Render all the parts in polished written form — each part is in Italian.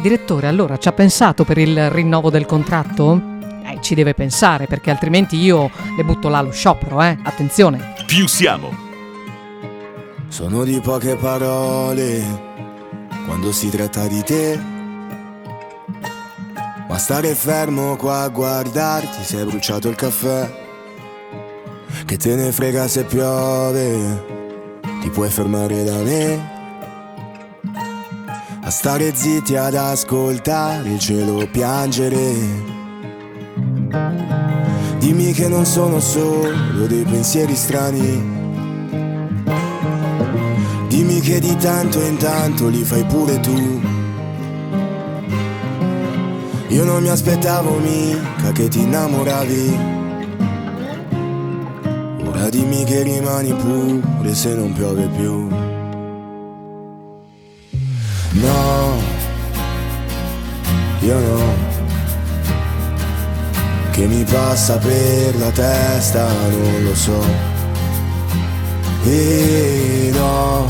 Direttore, allora ci ha pensato per il rinnovo del contratto? Ci deve pensare, perché altrimenti io le butto là lo sciopero, attenzione. Più siamo. Sono di poche parole quando si tratta di te, ma stare fermo qua a guardarti, si è bruciato il caffè. Che te ne frega se piove, ti puoi fermare da me, a stare zitti ad ascoltare il cielo piangere. Dimmi che non sono solo dei pensieri strani, dimmi che di tanto in tanto li fai pure tu. Io non mi aspettavo mica che ti innamoravi, ora dimmi che rimani pure se non piove più. No, io no, che mi passa per la testa non lo so. E no,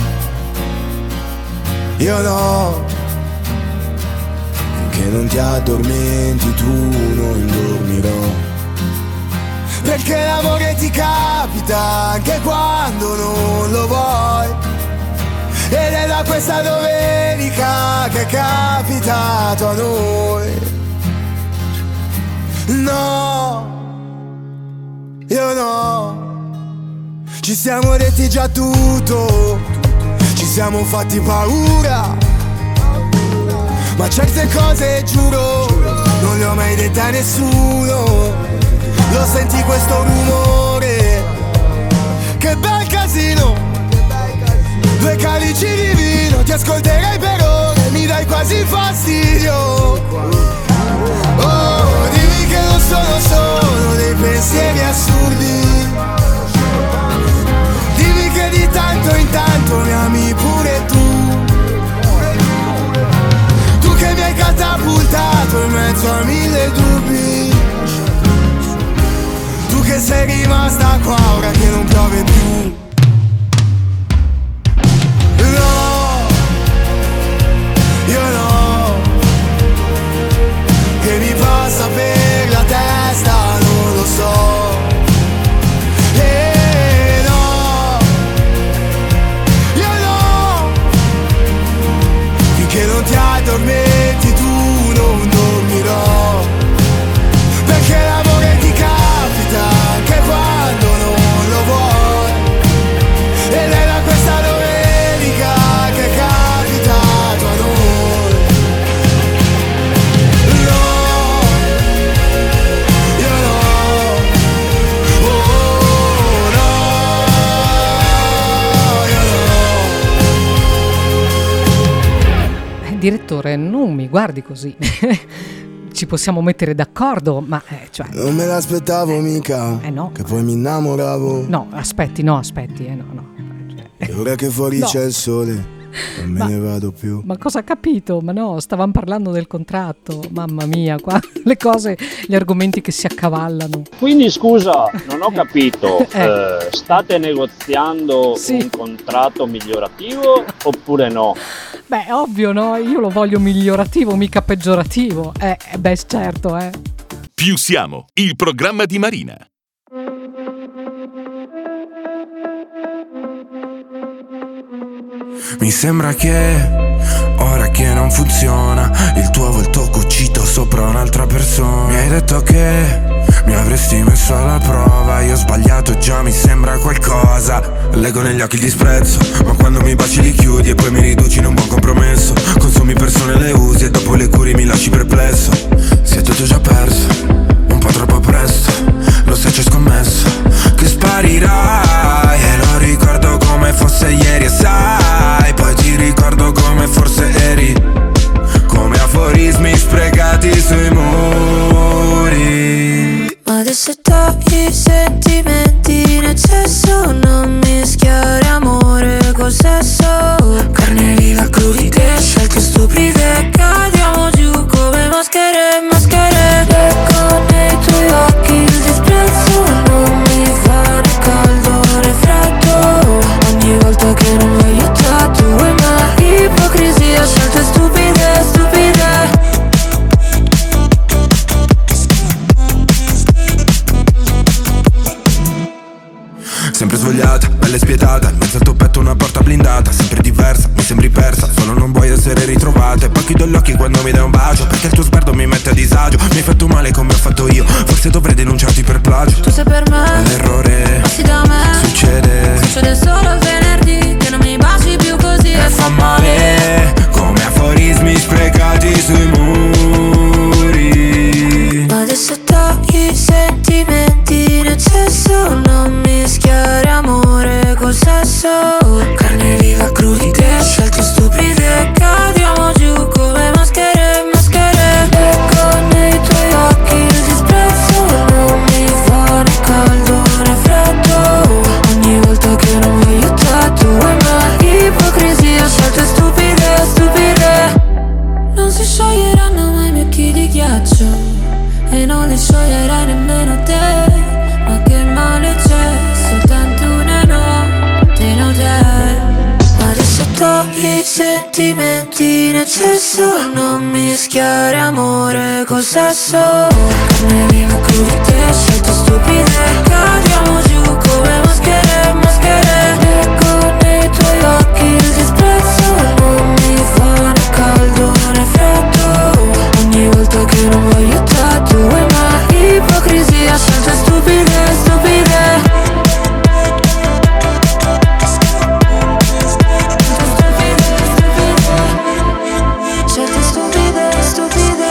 io no, finché non ti addormenti tu non dormirò. Perché l'amore ti capita anche quando non lo vuoi, ed è da questa domenica che è capitato a noi. No, io no, ci siamo detti già tutto, ci siamo fatti paura, ma certe cose giuro non le ho mai dette a nessuno. Lo senti questo rumore? Che bel casino, 2 calici di vino, ti ascolterei per ore, mi dai quasi fastidio. Oh, dimmi che non sono solo dei pensieri assurdi, dimmi che di tanto in tanto mi ami pure tu, tu che mi hai catapultato in mezzo a 1000 dubbi, tu che sei rimasta qua ora che non piove più. Io no, che mi passa per la testa non lo so. E no, io no, finché non ti addormenti tu non dormirò. Perché l'amore ti capita anche quando non lo vuoi, ed è da questa domenica che è capitato a noi. Direttore, non mi guardi così. Ci possiamo mettere d'accordo, ma cioè... Non me l'aspettavo mica, no. Che poi mi innamoravo. No, aspetti, no. E ora che fuori No. c'è il sole, non me ne vado più. Ma cosa ha capito? Ma no, stavamo parlando del contratto. Mamma mia, qua le cose, gli argomenti che si accavallano. Quindi scusa, non ho capito, state negoziando un contratto migliorativo oppure no? Beh, ovvio, no? Io lo voglio migliorativo, mica peggiorativo. Beh, certo, Più siamo, il programma di Marina. Mi sembra che ora che non funziona il tuo volto cucito sopra un'altra persona. Mi hai detto che mi avresti messo alla prova, io ho sbagliato già, mi sembra qualcosa. Leggo negli occhi il disprezzo, ma quando mi baci li chiudi e poi mi riduci in un buon compromesso. Consumi persone, le usi e dopo le curi mi lasci perplesso. Si è tutto già perso, un po' troppo presto, lo sai ci ho scommesso che sparirai. E lo ricordo come fosse ieri e sai, poi ti ricordo come forse eri, come aforismi sprecati sui muri. Ma adesso togli i sentimenti in eccesso, non mischiare amore col sesso. Carne viva, crudité, scelte stupide, cadiamo giù come maschere, maschere. Leggo nei tuoi occhi il disprezzo, non mi fare caldo. pelle spietata, in mezzo al tuo petto una porta blindata, sempre diversa, mi sembri persa, solo non vuoi essere ritrovata. E poi chiudo gli occhi quando mi dai un bacio, perché il tuo sguardo mi mette a disagio. Mi hai fatto male come ho fatto io, forse dovrei denunciarti per plagio. Tu sei per me, l'errore passi da me, succede solo il venerdì, che non mi baci più così e fa male, come aforismi sprecati sui muri. Adesso togli i sentimenti in eccesso, non mischiare amore col sesso. Carne viva, crudité, scelte stupide, cadiamo giù come maschere, maschere. Ecco nei tuoi occhi il disprezzo, non mi fa né caldo né freddo. Ogni volta che non voglio te, tu vuoi me. Ipocrisia, scelte stupide, stupide. Non si scioglieranno mai i miei occhi di ghiaccio, e non li scioglierai nemmeno te. Ma che male c'è, soltanto una notte in hotel. Adesso togli i sentimenti in eccesso, non mischiare amore col sesso. Carne viva, crudité, scelte stupide, cadiamo giù come maschere, maschere. Ecco nei tuoi occhi il disprezzo, non mi fa né caldo né freddo. Ogni volta che non voglio te, tu vuoi me. Ipocrisia, scelte stupide, stupide. Scelte stupide, stupide.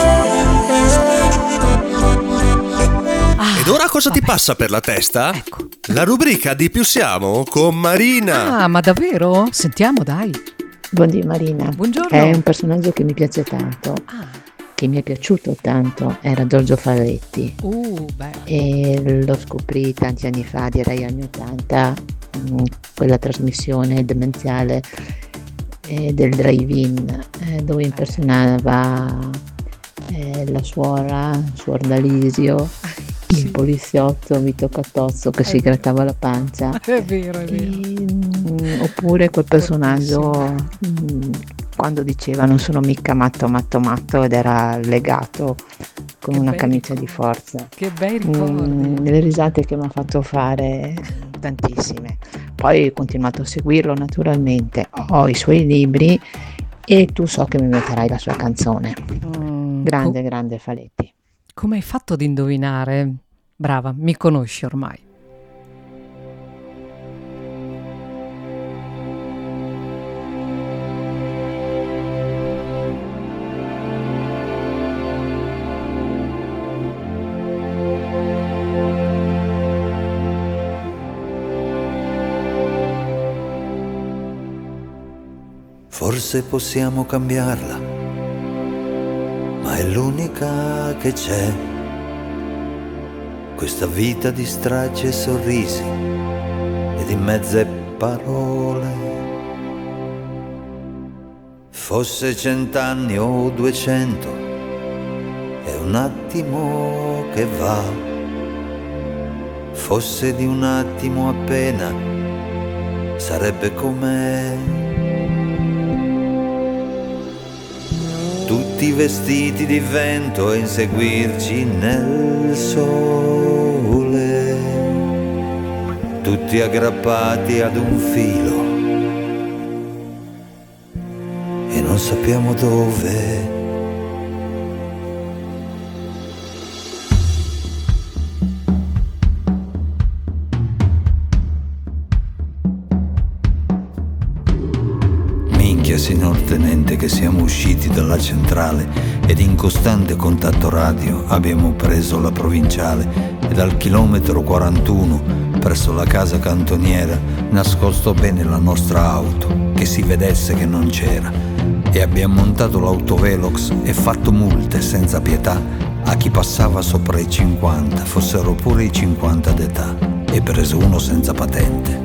Ed ora cosa ti passa per la testa? Ecco. La rubrica di Più Siamo con Marina. Ah, ma davvero? Sentiamo, dai. Buondì Marina. Buongiorno. È un personaggio che mi piace tanto, Ah, che mi è piaciuto tanto, era Giorgio Favretti. beh. E lo scoprì tanti anni fa, direi anni 80, quella trasmissione demenziale del drive-in, dove impersonava la suor D'Alisio, il poliziotto Vito Cattozzo che si grattava la pancia. È vero, è vero. Oppure quel personaggio quando diceva non sono mica matto ed era legato con Che una bei camicia ricordi. di forza. Che bei ricordi. Le risate che mi ha fatto fare tantissime. Poi ho continuato a seguirlo naturalmente, ho i suoi libri e tu so che mi metterai la sua canzone. Grande Faletti. Come hai fatto ad indovinare? Brava, mi conosci ormai. Forse possiamo cambiarla, ma è l'unica che c'è. Questa vita di stracci e sorrisi e di mezze parole. Fosse 100 anni o 200, è un attimo che va. Fosse di un attimo appena, sarebbe come tutti vestiti di vento e inseguirci nel sole, tutti aggrappati ad un filo e non sappiamo dove. Signor Tenente, che siamo usciti dalla centrale ed in costante contatto radio abbiamo preso la provinciale e dal chilometro 41 presso la casa cantoniera nascosto bene la nostra auto, che si vedesse che non c'era, e abbiamo montato l'autovelox e fatto multe senza pietà a chi passava sopra i 50, fossero pure i 50 d'età, e preso uno senza patente.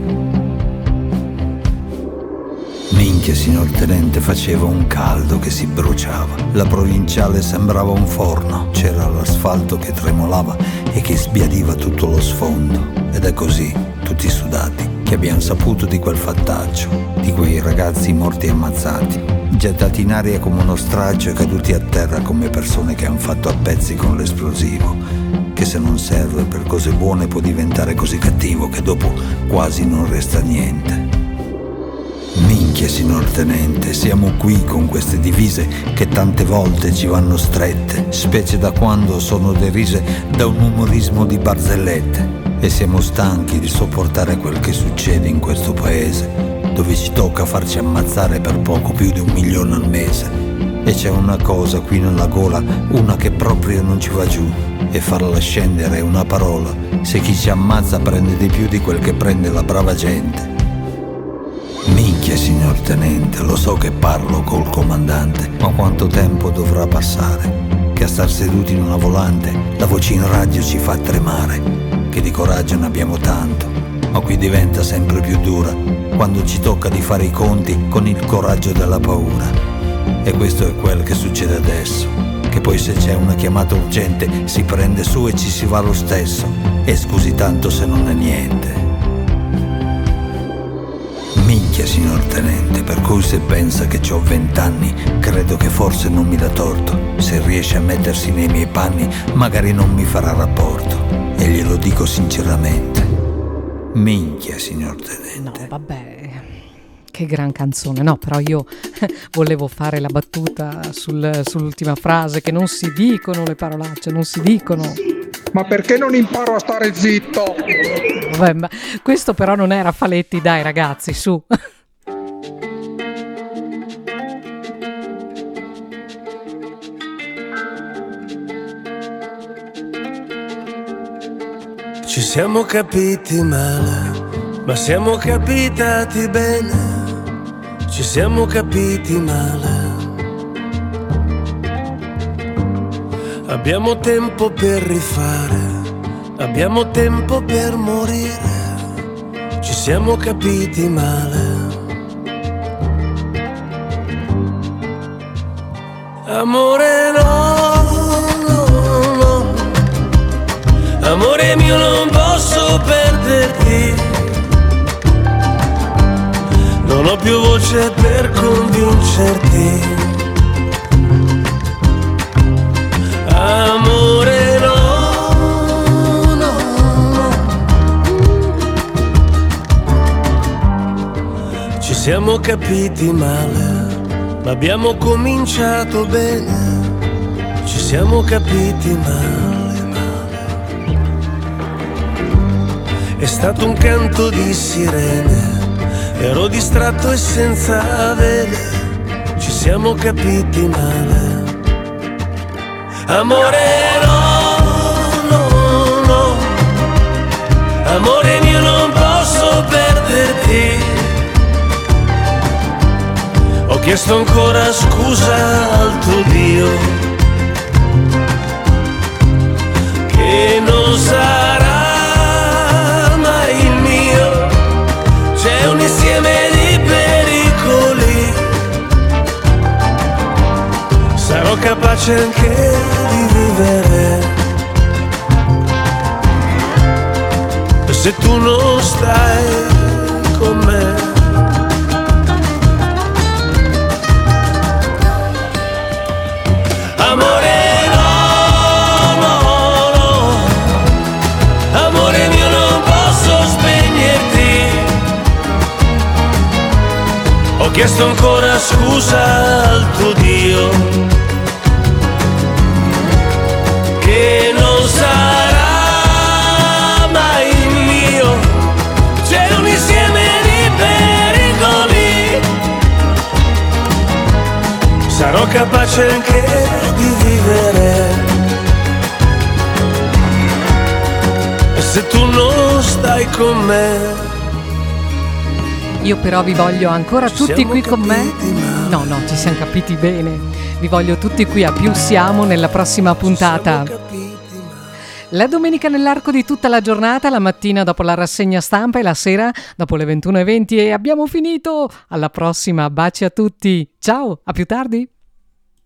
Minchia, signor Tenente, faceva un caldo che si bruciava. La provinciale sembrava un forno, c'era l'asfalto che tremolava e che sbiadiva tutto lo sfondo. Ed è così, tutti sudati, che abbiamo saputo di quel fattaccio, di quei ragazzi morti e ammazzati, gettati in aria come uno straccio e caduti a terra come persone che han fatto a pezzi con l'esplosivo, che se non serve per cose buone può diventare così cattivo che dopo quasi non resta niente. Minchia, signor tenente, siamo qui con queste divise che tante volte ci vanno strette, specie da quando sono derise da un umorismo di barzellette. E siamo stanchi di sopportare quel che succede in questo paese, dove ci tocca farci ammazzare per poco più di 1 milione al mese. E c'è una cosa qui nella gola, una che proprio non ci va giù, e farla scendere è una parola, se chi ci ammazza prende di più di quel che prende la brava gente. Minchia, signor tenente, lo so che parlo col comandante, ma quanto tempo dovrà passare? Che a star seduti in una volante la voce in radio ci fa tremare. Che di coraggio ne abbiamo tanto, ma qui diventa sempre più dura quando ci tocca di fare i conti con il coraggio della paura. E questo è quel che succede adesso, che poi se c'è una chiamata urgente si prende su e ci si va lo stesso. E scusi tanto se non è niente. Minchia, signor tenente, per cui se pensa che c'ho 20 anni, credo che forse non mi dà torto. Se riesce a mettersi nei miei panni, magari non mi farà rapporto. E glielo dico sinceramente. Minchia, signor tenente. No, vabbè, che gran canzone. No, però io volevo fare la battuta sull'ultima frase, che non si dicono le parolacce, non si dicono. Ma perché non imparo a stare zitto? Vabbè, ma questo però non era Faletti, dai ragazzi, su. Ci siamo capiti male, ma siamo capitati bene. Ci siamo capiti male. Abbiamo tempo per rifare, abbiamo tempo per morire. Ci siamo capiti male. Amore no, no, no. Amore mio, non posso perderti. Non ho più voce per convincerti. Amore no, no, no. Ci siamo capiti male, ma abbiamo cominciato bene. Ci siamo capiti male, male. È stato un canto di sirene, ero distratto e senza vele. Ci siamo capiti male. Amore no, no, no. Amore mio, non posso perderti. Ho chiesto ancora scusa al tuo Dio, che non sarà mai il mio. C'è un insieme di pericoli, sarò capace anche di vivere se tu non stai con me. Amore no, no, no. Amore mio, non posso spegnerti. Ho chiesto ancora scusa al tuo Dio, che non sarà mai il mio. C'è un insieme di pericoli, sarò capace anche di vivere se tu non stai con me. Io però vi voglio ancora tutti qui con me. No, ci siamo capiti bene. Vi voglio tutti qui a Più Siamo nella prossima puntata. La domenica nell'arco di tutta la giornata, la mattina dopo la rassegna stampa e la sera dopo le 21:20. E abbiamo finito. Alla prossima, baci a tutti. Ciao, a più tardi.